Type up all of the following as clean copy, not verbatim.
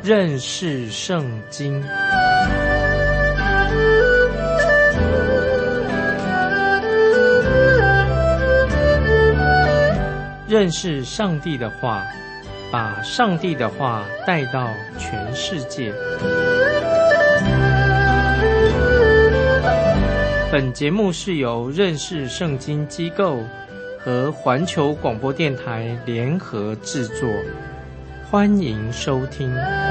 认识圣经。认识上帝的话，把上帝的话带到全世界。本节目是由认识圣经机构和环球广播电台联合制作，欢迎收听。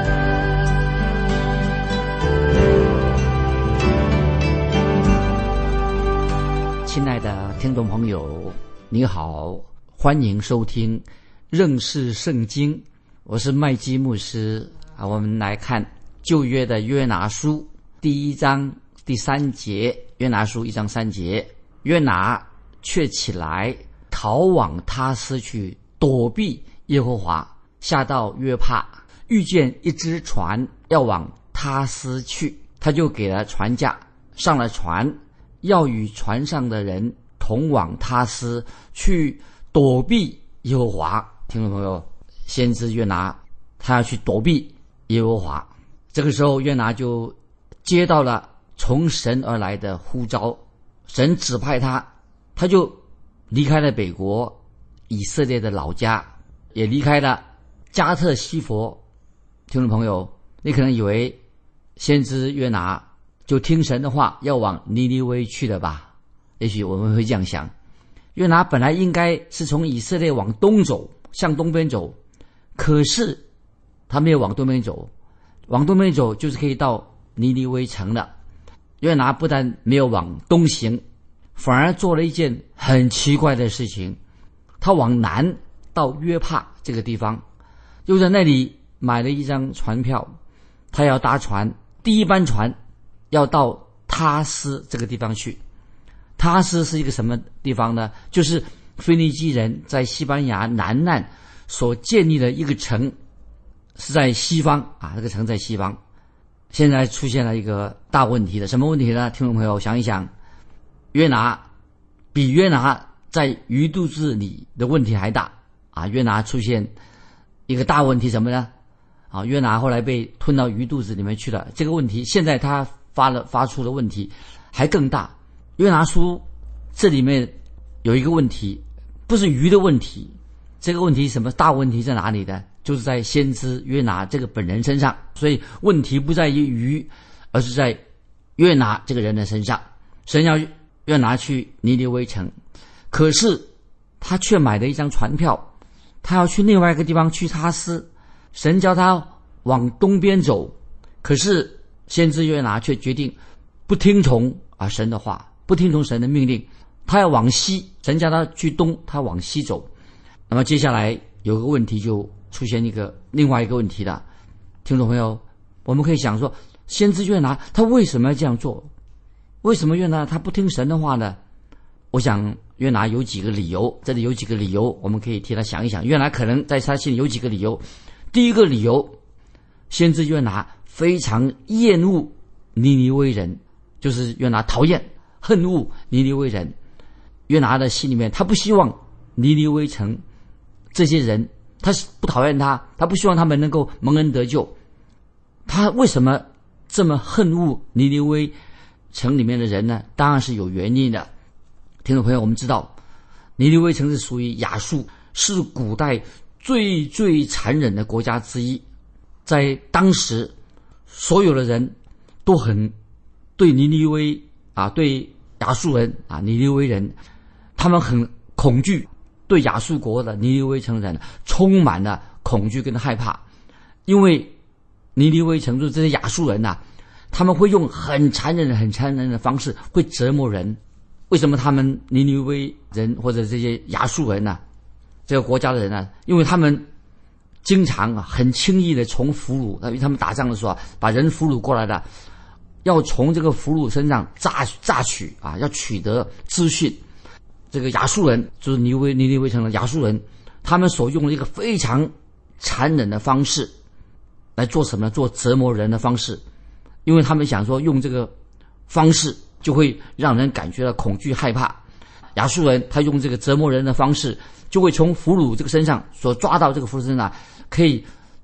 亲爱的听众朋友，你好，欢迎收听认识圣经，我是麦基牧师啊。我们来看旧约的约拿书第1章第3节，约拿书1章3节，约拿却起来逃往他施去，躲避耶和华，下到约帕，遇见一只船要往他施去，他就给了船价，上了船，要与船上的人同往他施去，躲避耶和华。听众朋友，先知约拿他要去躲避耶和华，这个时候约拿就接到了从神而来的呼召，神指派他，他就离开了北国以色列的老家，也离开了加特西佛。听众朋友，你可能以为先知约拿就听神的话要往尼尼微去了吧？也许我们会这样想，约拿本来应该是从以色列往东走，向东边走，可是他没有往东边走，往东边走就是可以到尼尼微城了。约拿不但没有往东行，反而做了一件很奇怪的事情，他往南到约帕这个地方，又在那里买了一张船票，他要搭船，第一班船要到他施这个地方去。他施是一个什么地方呢？就是腓尼基人在西班牙南岸所建立的一个城，是在西方啊，这个城在西方。现在出现了一个大问题了，什么问题呢？听众朋友想一想，约拿在鱼肚子里的问题还大啊！约拿出现一个大问题什么呢？啊，约拿后来被吞到鱼肚子里面去了，这个问题现在他发出的问题还更大。约拿书这里面有一个问题，不是鱼的问题，这个问题什么大问题在哪里呢？就是在先知约拿这个本人身上，所以问题不在于鱼，而是在约拿这个人的身上。神要约拿去尼尼微城，可是他却买了一张船票，他要去另外一个地方去他施。神叫他往东边走，可是先知约拿却决定不听从神的话，不听从神的命令，他要往西，神叫他去东，他往西走。那么接下来有个问题就出现另外一个问题了。听众朋友，我们可以想说，先知约拿他为什么要这样做？为什么约拿他不听神的话呢？我想约拿有几个理由，这里有几个理由我们可以替他想一想。约拿可能在他心里有几个理由。第一个理由，先知约拿非常厌恶尼尼微人，就是约拿讨厌恨恶尼尼微人。约拿的心里面，他不希望尼尼微城这些人，他不讨厌他不希望他们能够蒙恩得救。他为什么这么恨恶尼尼微城里面的人呢？当然是有原因的。听众朋友，我们知道尼尼微城是属于亚述，是古代最残忍的国家之一。在当时所有的人都很对尼尼微对亚述人尼尼微人，他们很恐惧，对亚述国的尼尼微城人充满了恐惧跟害怕。因为尼尼微城这些亚述人他们会用很残忍的方式会折磨人。为什么他们尼尼微人或者这些亚述人这个国家的人因为他们经常很轻易的从俘虏，因为他们打仗的时候把人俘虏过来的，要从这个俘虏身上榨取要取得资讯。这个亚述人就是尼尼微城的亚述人，他们所用的一个非常残忍的方式来做什么呢？做折磨人的方式。因为他们想说用这个方式就会让人感觉到恐惧害怕。亚述人他用这个折磨人的方式，就会从俘虏这个身上所抓到这个俘虏身上可以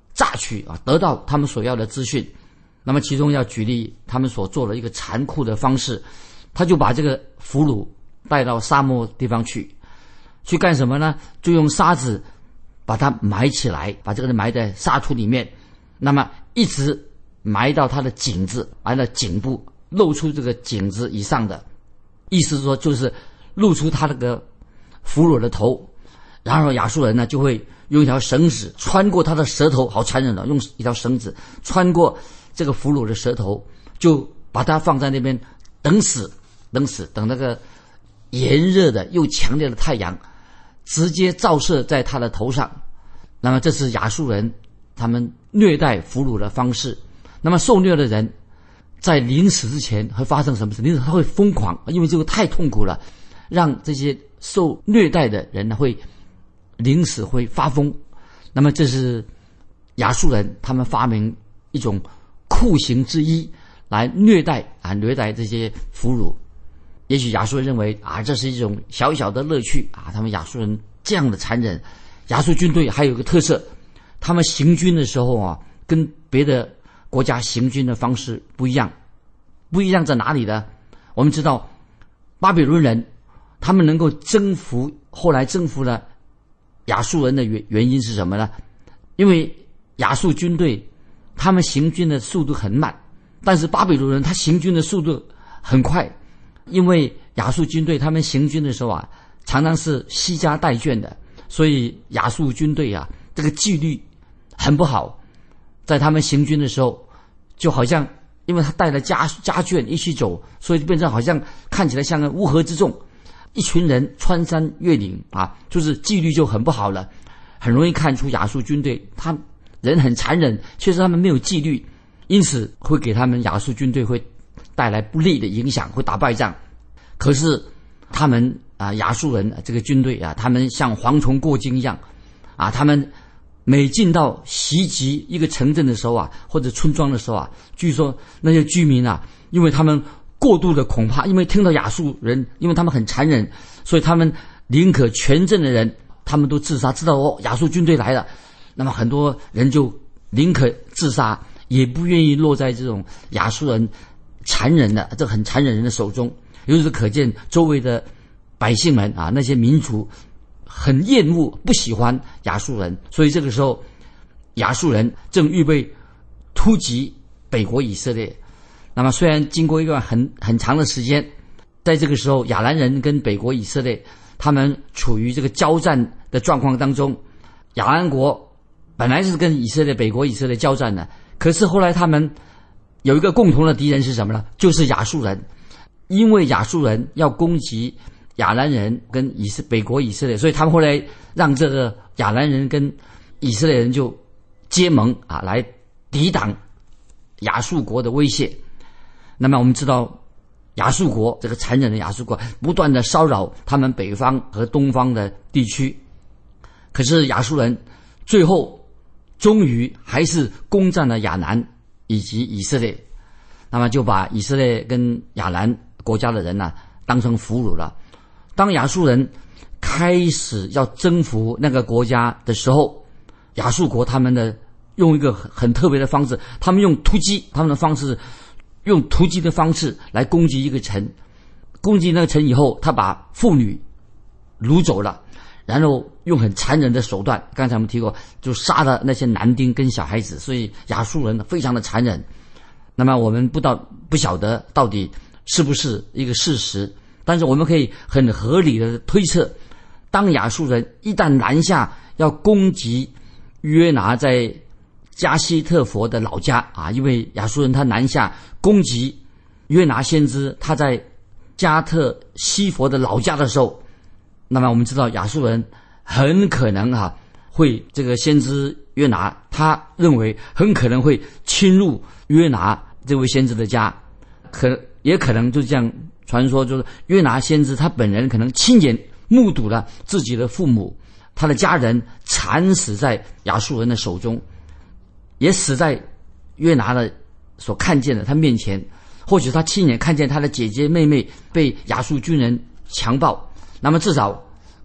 榨取啊，得到他们所要的资讯。那么其中要举例他们所做的一个残酷的方式，他就把这个俘虏带到沙漠地方去干什么呢？就用沙子把它埋起来，把这个人埋在沙土里面，那么一直埋到他的颈子，埋到颈部，露出这个颈子以上的，意思是说就是露出他那个俘虏的头。然后亚述人呢就会用一条绳子穿过他的舌头，好残忍的，用一条绳子穿过这个俘虏的舌头，就把他放在那边等死，等那个炎热的又强烈的太阳直接照射在他的头上。那么这是亚述人他们虐待俘虏的方式。那么受虐的人在临死之前会发生什么事？临死他会疯狂，因为这个太痛苦了，让这些受虐待的人呢会临死会发疯。那么这是亚述人他们发明一种酷刑之一来虐待这些俘虏。也许亚述人认为这是一种小小的乐趣他们亚述人这样的残忍。亚述军队还有一个特色，他们行军的时候跟别的国家行军的方式不一样。不一样在哪里呢？我们知道巴比伦人他们能够后来征服了亚述人的原因是什么呢？因为亚述军队他们行军的速度很慢，但是巴比伦人他行军的速度很快。因为亚述军队他们行军的时候常常是惜家带眷的，所以亚述军队这个纪律很不好。在他们行军的时候，就好像因为他带了家眷一起走，所以就变成好像看起来像个乌合之众，一群人穿山越岭就是纪律就很不好了。很容易看出亚述军队他人很残忍，确实他们没有纪律，因此会给他们亚述军队会带来不利的影响，会打败仗。可是他们亚述人这个军队他们像蝗虫过境一样他们每进到袭击一个城镇的时候或者村庄的时候据说那些居民因为他们过度的恐怕，因为听到亚述人，因为他们很残忍，所以他们宁可全镇的人他们都自杀，知道亚述军队来了，那么很多人就宁可自杀，也不愿意落在这种亚述人残忍的这很残忍人的手中。由此可见周围的百姓们那些民族很厌恶不喜欢亚述人，所以这个时候亚述人正预备突击北国以色列。那么虽然经过一段很长的时间，在这个时候亚兰人跟北国以色列他们处于这个交战的状况当中。亚兰国本来是跟北国以色列交战的，可是后来他们有一个共同的敌人是什么呢？就是亚述人。因为亚述人要攻击亚兰人跟北国以色列，所以他们后来让这个亚兰人跟以色列人就结盟来抵挡亚述国的威胁。那么我们知道亚述国这个残忍的亚述国不断的骚扰他们北方和东方的地区，可是亚述人最后终于还是攻占了亚兰以及以色列，那么就把以色列跟亚兰国家的人当成俘虏了。当亚述人开始要征服那个国家的时候，亚述国他们的用一个很特别的方式，他们用突击，他们的方式用突击的方式来攻击一个城。攻击那个城以后，他把妇女掳走了，然后用很残忍的手段，刚才我们提过，就杀了那些男丁跟小孩子，所以亚述人非常的残忍。那么我们不晓得到底是不是一个事实，但是我们可以很合理的推测，当亚述人一旦南下要攻击约拿在加西特佛的老家因为亚述人他南下攻击约拿先知他在加特西佛的老家的时候，那么我们知道亚述人很可能会这个先知约拿，他认为很可能会侵入约拿这位先知的家，也可能就这样传说，就是约拿先知他本人可能亲眼目睹了自己的父母他的家人惨死在亚述人的手中，也死在约拿的所看见的他面前，或许他亲眼看见他的姐姐妹妹被亚述军人强暴。那么至少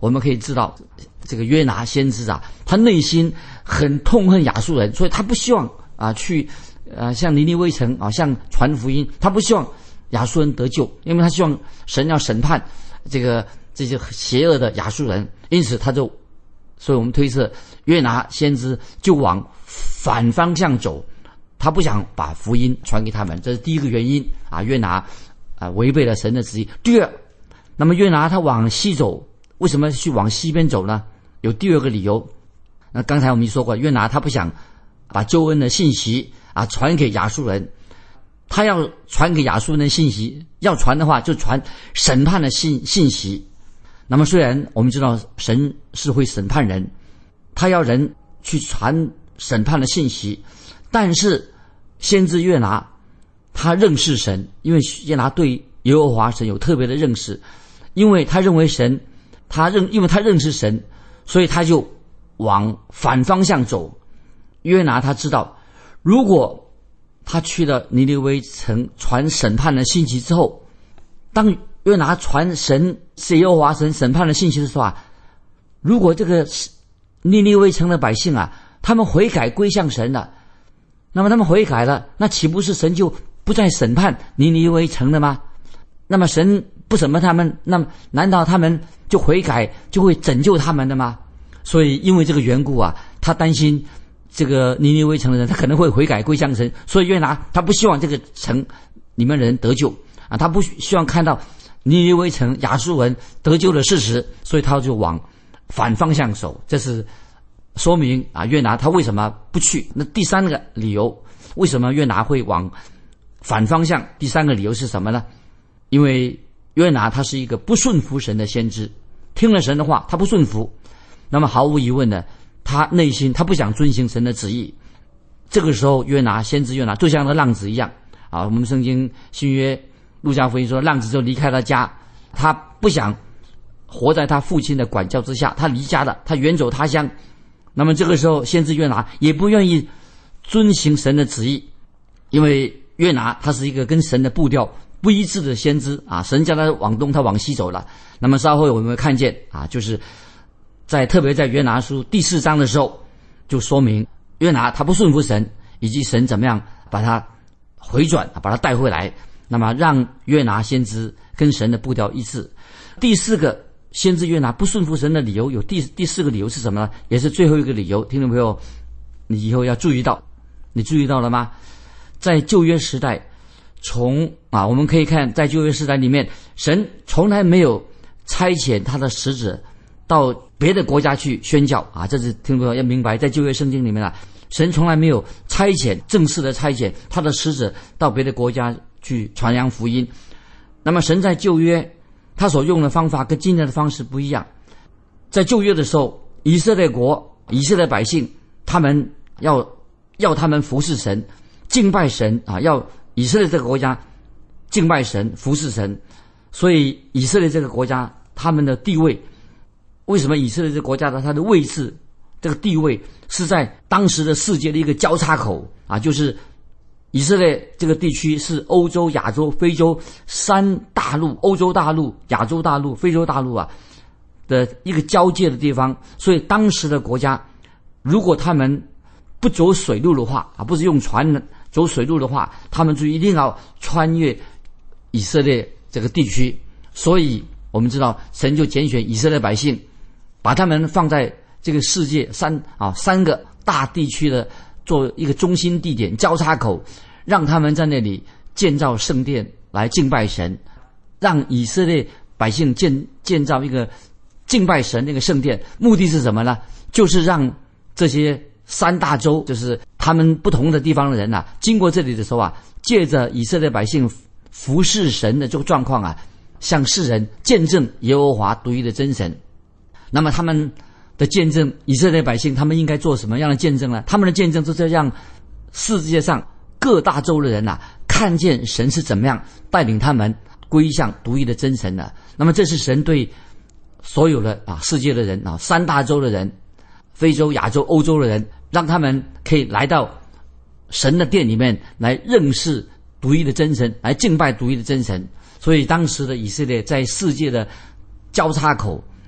我们可以知道，这个约拿先知啊，他内心很痛恨亚述人，所以他不希望去向尼尼微城向传福音，他不希望亚述人得救，因为他希望神要审判这些邪恶的亚述人，因此所以我们推测约拿先知就往反方向走，他不想把福音传给他们，这是第一个原因约拿违背了神的旨意。第二，那么约拿他往西走，为什么去往西边走呢？有第二个理由。那刚才我们说过，约拿他不想把救恩的信息传给亚述人，他要传给亚述人的信息，要传的话就传审判的信息。那么虽然我们知道神是会审判人，他要人去传审判的信息，但是先知约拿他认识神，因为约拿对耶和华神有特别的认识，因为他认为因为他认识神，所以他就往反方向走。约拿他知道，如果他去了尼尼微城传审判的信息之后，当约拿传耶和华神审判的信息的时候如果这个尼尼微城的百姓他们悔改归向神了，那么他们悔改了，那岂不是神就不再审判尼尼微城了吗？那么神不审判他们，那么难道他们就悔改就会拯救他们的吗？所以因为这个缘故他担心这个尼尼微城的人他可能会悔改归向神，所以约拿他不希望这个城里面的人得救他不希望看到尼尼微城亚述人得救的事实，所以他就往反方向走。这是说明约拿他为什么不去。那第三个理由，为什么约拿会往反方向？第三个理由是什么呢？因为约拿他是一个不顺服神的先知，听了神的话他不顺服，那么毫无疑问的他内心他不想遵行神的旨意。这个时候先知约拿就像个浪子一样我们圣经新约路加福音说，浪子就离开了家，他不想活在他父亲的管教之下，他离家了，他远走他乡。那么这个时候先知约拿也不愿意遵行神的旨意，因为约拿他是一个跟神的步调不一致的先知神叫他往东他往西走了。那么稍后我们会看见就是特别在约拿书第4章的时候，就说明约拿他不顺服神，以及神怎么样把他回转把他带回来，那么让约拿先知跟神的步调一致。第四个先知约拿不顺服神的理由有第四个理由是什么呢？也是最后一个理由，听众朋友你以后要注意到，你注意到了吗？在旧约时代，我们可以看在旧约时代里面，神从来没有差遣他的使者到别的国家去宣教这是听众朋友要明白，在旧约圣经里面神从来没有正式的差遣他的使者到别的国家去传扬福音。那么神在旧约他所用的方法跟今天的方式不一样。在旧约的时候，以色列百姓他们要他们服侍神敬拜神要以色列这个国家敬拜神服侍神，所以以色列这个国家他们的地位，为什么以色列这个国家的它的位置这个地位是在当时的世界的一个交叉口就是以色列这个地区是欧洲、亚洲、非洲3大陆，欧洲大陆、亚洲大陆、非洲大陆的一个交界的地方。所以当时的国家如果他们不走水路的话不是用船走水路的话，他们就一定要穿越以色列这个地区。所以我们知道神就拣选以色列百姓，把他们放在这个世界三个大地区的做一个中心地点交叉口，让他们在那里建造圣殿来敬拜神，让以色列百姓建造一个敬拜神那个圣殿，目的是什么呢？就是让这些3大洲，就是他们不同的地方的人经过这里的时候借着以色列百姓服侍神的这个状况向世人见证耶和华独一的真神。那么他们的见证，以色列百姓他们应该做什么样的见证呢？他们的见证就是让世界上各大洲的人看见神是怎么样带领他们归向独一的真神的。那么这是神对所有的世界的人3大洲的人，非洲、亚洲、欧洲的人，让他们可以来到神的殿里面来认识独一的真神，来敬拜独一的真神。所以当时的以色列在世界的交叉口，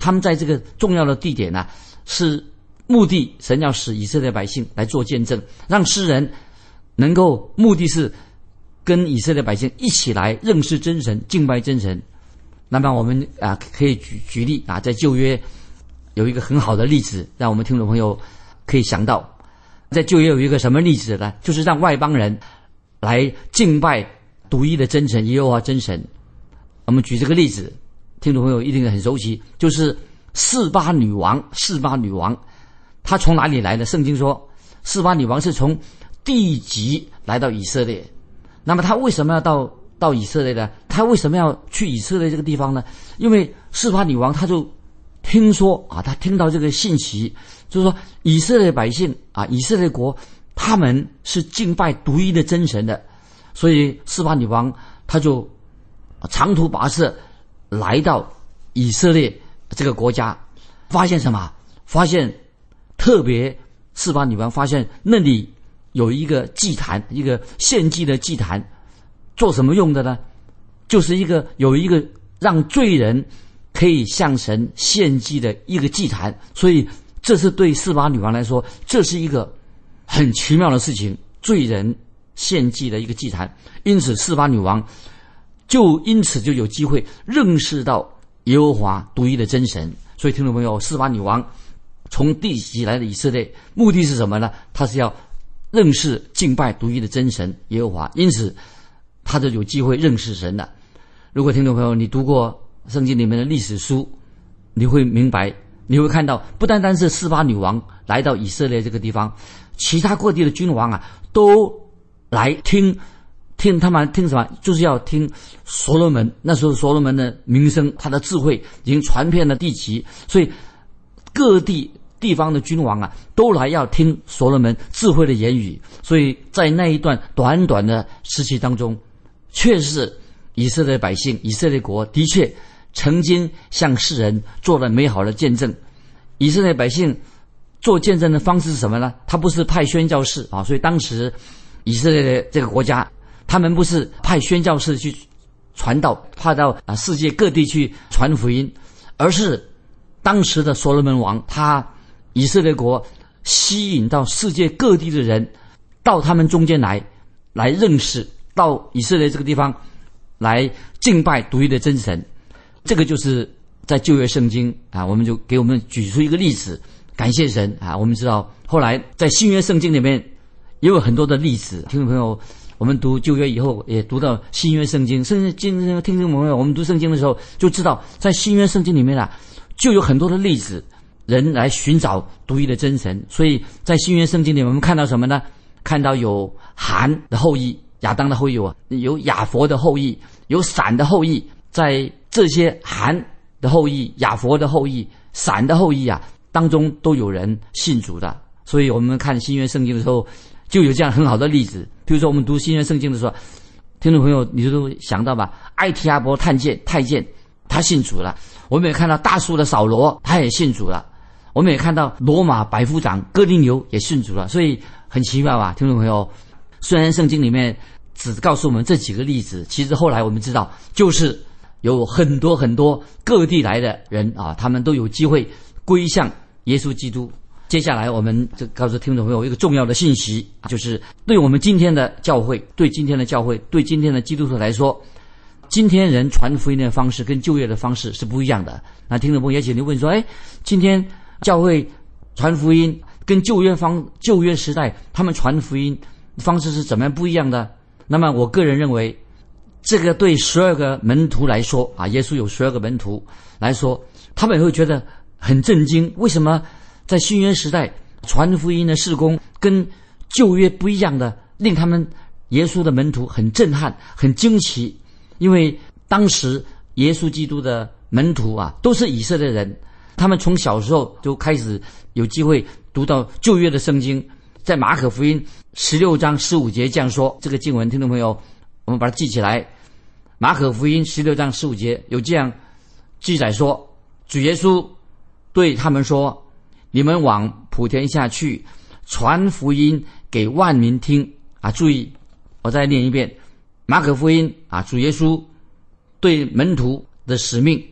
他们在这个重要的地点呢，是目的，神要使以色列百姓来做见证，让诗人能够，目的是跟以色列百姓一起来认识真神，敬拜真神。那么我们可以举例在旧约有一个很好的例子，让我们听众朋友可以想到，在旧约有一个什么例子呢？就是让外邦人来敬拜独一的真神耶和华真神。我们举这个例子，听众朋友一定很熟悉，就是示巴女王。她从哪里来的？圣经说示巴女王是从地极来到以色列。那么她为什么要到以色列呢？她为什么要去以色列这个地方呢？因为示巴女王她就听说她听到这个信息，就是说以色列百姓以色列国他们是敬拜独一的真神的，所以示巴女王她就长途跋涉来到以色列这个国家，发现什么？发现特别示巴女王发现那里有一个祭坛，一个献祭的祭坛，做什么用的呢？就是有一个让罪人可以向神献祭的一个祭坛。所以这是对示巴女王来说，这是一个很奇妙的事情，罪人献祭的一个祭坛。因此示巴女王因此就有机会认识到耶和华独一的真神。所以听众朋友，示巴女王从地极来的以色列，目的是什么呢？她是要认识敬拜独一的真神耶和华，因此她就有机会认识神了。如果听众朋友你读过圣经里面的历史书，你会明白，你会看到，不单单是示巴女王来到以色列这个地方，其他各地的君王都来听他们听什么？就是要听所罗门。那时候所罗门的名声，他的智慧已经传遍了地极，所以各地方的君王都来要听所罗门智慧的言语。所以在那一段短短的时期当中，确实以色列百姓，以色列国的确曾经向世人做了美好的见证。以色列百姓做见证的方式是什么呢？他不是派宣教士所以当时以色列的这个国家，他们不是派宣教士去传道，派到世界各地去传福音，而是当时的所罗门王，他以色列国吸引到世界各地的人到他们中间来认识，到以色列这个地方来敬拜独一的真神。这个就是在旧约圣经我们就给我们举出一个例子，感谢神我们知道后来在新约圣经里面也有很多的例子。听众朋友，我们读旧约以后也读到新约圣经，甚至听众朋友，我们读圣经的时候就知道，在新约圣经里面就有很多的例子，人来寻找独一的真神。所以在新约圣经里面我们看到什么呢？看到有含的后裔，亚当的后裔，有亚佛的后裔，有闪的后裔。在这些含的后裔、亚佛的后裔、闪的后裔当中都有人信主的。所以我们看新约圣经的时候就有这样很好的例子。比如说我们读新约圣经的时候，听众朋友你都想到吧，埃提阿伯太监他信主了。我们也看到大数的扫罗他也信主了。我们也看到罗马百夫长哥尼流也信主了。所以很奇妙吧，听众朋友，虽然圣经里面只告诉我们这几个例子，其实后来我们知道就是有很多很多各地来的人他们都有机会归向耶稣基督。接下来我们就告诉听众朋友一个重要的信息，就是对我们今天的教会，对今天的基督徒来说，今天人传福音的方式跟旧约的方式是不一样的。那听众朋友也请你问说，今天教会传福音跟旧约时代他们传福音方式是怎么样不一样的？那么我个人认为，这个对12个门徒来说耶稣有12个门徒来说，他们也会觉得很震惊，为什么在新约时代传福音的事工跟旧约不一样的，令他们耶稣的门徒很震撼很惊奇。因为当时耶稣基督的门徒都是以色列人，他们从小时候就开始有机会读到旧约的圣经。在马可福音16章15节这样说，这个经文听众朋友我们把它记起来。马可福音16章15节有这样记载说，主耶稣对他们说，你们往普天下去，传福音给万民听注意，我再念一遍。马可福音主耶稣对门徒的使命，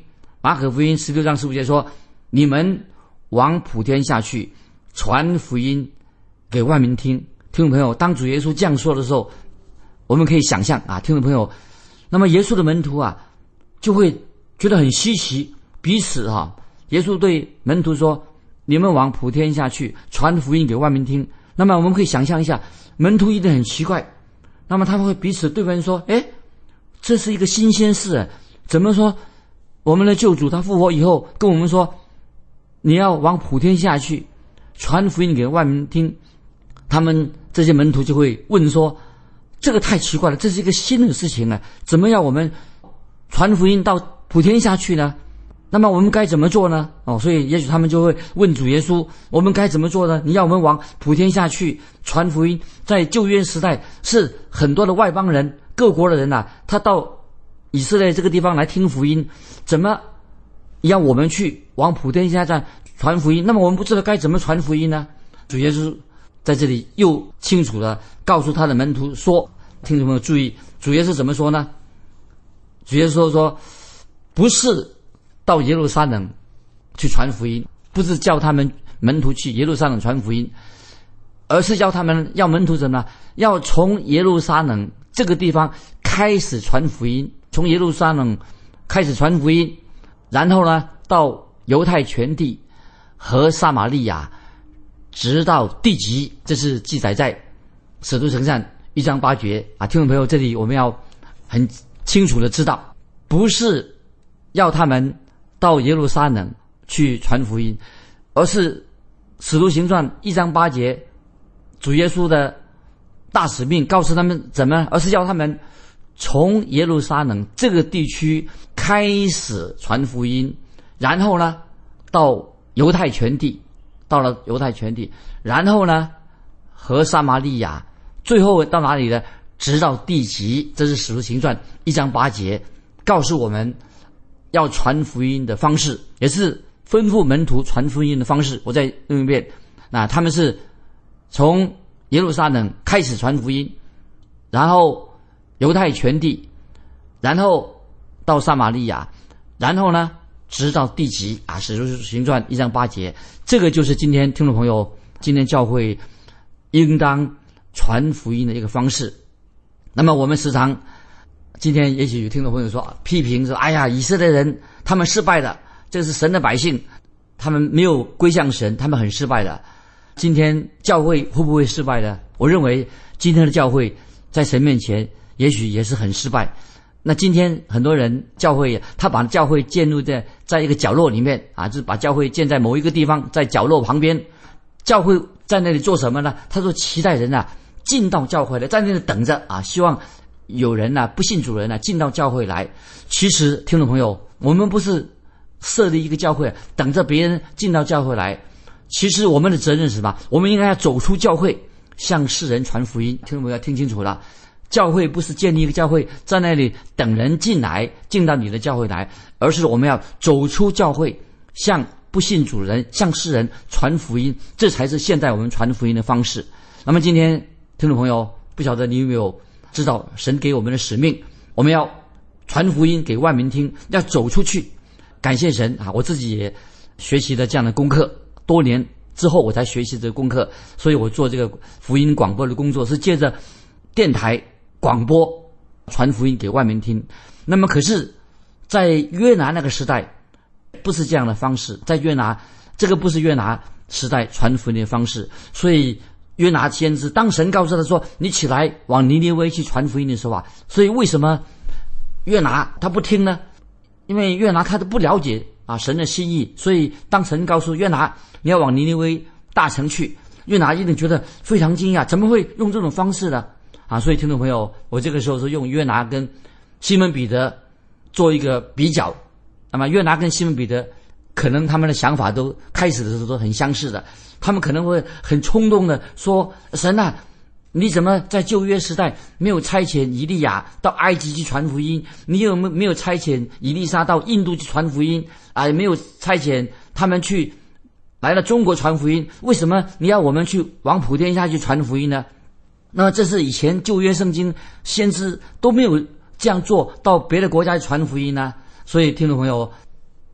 马可福音16章15节说，你们往普天下去，传福音给万民听。听众朋友，当主耶稣这样说的时候，我们可以想象啊，听众朋友，那么耶稣的门徒啊就会觉得很稀奇，彼此耶稣对门徒说，你们往普天下去，传福音给万民听。那么我们可以想象一下，门徒一定很奇怪，那么他们会彼此对问说，这是一个新鲜事，怎么说我们的救主他复活以后跟我们说，你要往普天下去，传福音给万民听。他们这些门徒就会问说，这个太奇怪了，这是一个新的事情啊，怎么要我们传福音到普天下去呢？那么我们该怎么做呢？所以也许他们就会问主耶稣，我们该怎么做呢？你要我们往普天下去传福音。在旧约时代，是很多的外邦人，各国的人他到以色列这个地方来听福音，怎么要我们去往普天下传福音？那么我们不知道该怎么传福音呢？主耶稣在这里又清楚地告诉他的门徒说，听众朋友注意，主耶稣怎么说呢？主耶稣说，不是到耶路撒冷去传福音，不是叫他们门徒去耶路撒冷传福音，而是要门徒怎么呢？要从耶路撒冷这个地方开始传福音，从耶路撒冷开始传福音，然后呢到犹太全地和撒玛利亚，直到地极。这是记载在使徒行传1章8节听众朋友，这里我们要很清楚的知道，不是要他们到耶路撒冷去传福音，而是使徒行传1章8节主耶稣的大使命告诉他们怎么，而是要他们从耶路撒冷这个地区开始传福音，然后呢到犹太全地，到了犹太全地，然后呢和撒玛利亚，最后到哪里呢？直到地极。这是使徒行传1章8节告诉我们要传福音的方式，也是吩咐门徒传福音的方式。我再用一遍，那他们是从耶路撒冷开始传福音，然后犹太全地，然后到撒玛利亚，然后呢直到地极使徒行传1章8节。这个就是今天听众朋友，今天教会应当传福音的一个方式。那么我们时常今天也许有听众朋友说，批评说，以色列人他们失败了，这是神的百姓，他们没有归向神，他们很失败了。今天教会会不会失败呢？我认为今天的教会在神面前也许也是很失败。那今天很多人教会他把教会建立在一个角落里面就是把教会建在某一个地方，在角落旁边。教会在那里做什么呢？他说期待人进到教会来，在那里等着希望有人不信主人进到教会来。其实听众朋友，我们不是设立一个教会等着别人进到教会来，其实我们的责任是什么？我们应该要走出教会，向世人传福音。听众朋友要听清楚了，教会不是建立一个教会在那里等人进到你的教会来，而是我们要走出教会，向不信主人，向世人传福音，这才是现在我们传福音的方式。那么今天听众朋友，不晓得你有没有知道神给我们的使命，我们要传福音给万民听，要走出去。感谢神我自己也学习了这样的功课，多年之后我才学习这个功课，所以我做这个福音广播的工作是借着电台广播传福音给万民听。那么可是在约拿那个时代不是这样的方式，在约拿这个不是约拿时代传福音的方式。所以约拿先知当神告诉他说，你起来往尼尼微去传福音的时候所以为什么约拿他不听呢？因为约拿他都不了解神的心意，所以当神告诉约拿你要往尼尼微大城去，约拿一定觉得非常惊讶，怎么会用这种方式呢？所以听众朋友，我这个时候是用约拿跟西门彼得做一个比较。那么约拿跟西门彼得可能他们的想法都开始的时候都很相似的，他们可能会很冲动的说，神你怎么在旧约时代没有差遣以利亚到埃及去传福音？你有没有差遣以利沙到印度去传福音？没有差遣他们去来了中国传福音？为什么你要我们去往普天下去传福音呢？那么这是以前旧约圣经先知都没有这样做，到别的国家去传福音呢？所以听众朋友，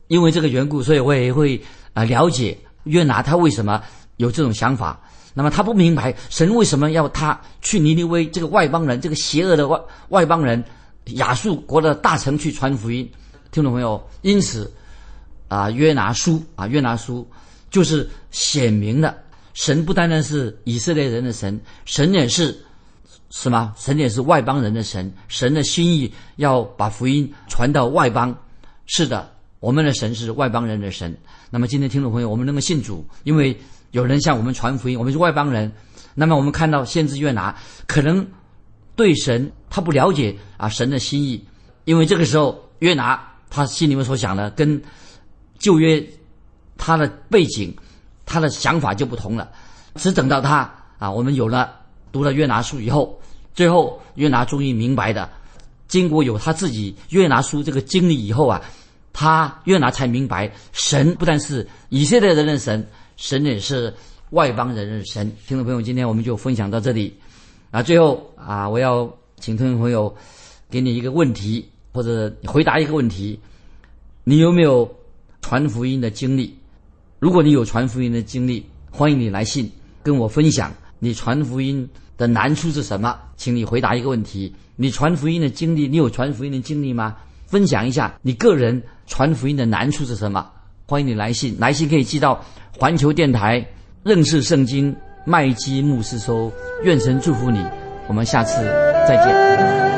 因为这个缘故，所以我也会了解约拿他为什么有这种想法。那么他不明白神为什么要他去尼尼微这个外邦人，这个邪恶的外邦人亚述国的大城去传福音。听众朋友，因此约拿书就是显明了神不单单是以色列人的神，神也是什么？神也是外邦人的神。神的心意要把福音传到外邦。是的，我们的神是外邦人的神。那么今天听众朋友，我们能够信主，因为有人向我们传福音，我们是外邦人。那么我们看到先知约拿可能对神他不了解神的心意，因为这个时候约拿他心里面所想的跟旧约他的背景他的想法就不同了。只等到他我们读了约拿书以后，最后约拿终于明白的，经过有他自己约拿书这个经历以后约拿才明白神不但是以色列人的神，神也是外邦人的神。听众朋友，今天我们就分享到这里最后我要请听众朋友给你一个问题，或者回答一个问题：你有没有传福音的经历？如果你有传福音的经历，欢迎你来信跟我分享你传福音的难处是什么。请你回答一个问题：你传福音的经历，你有传福音的经历吗？分享一下你个人传福音的难处是什么。欢迎你来信，来信可以寄到环球电台认识圣经麦基牧师收。愿神祝福你，我们下次再见。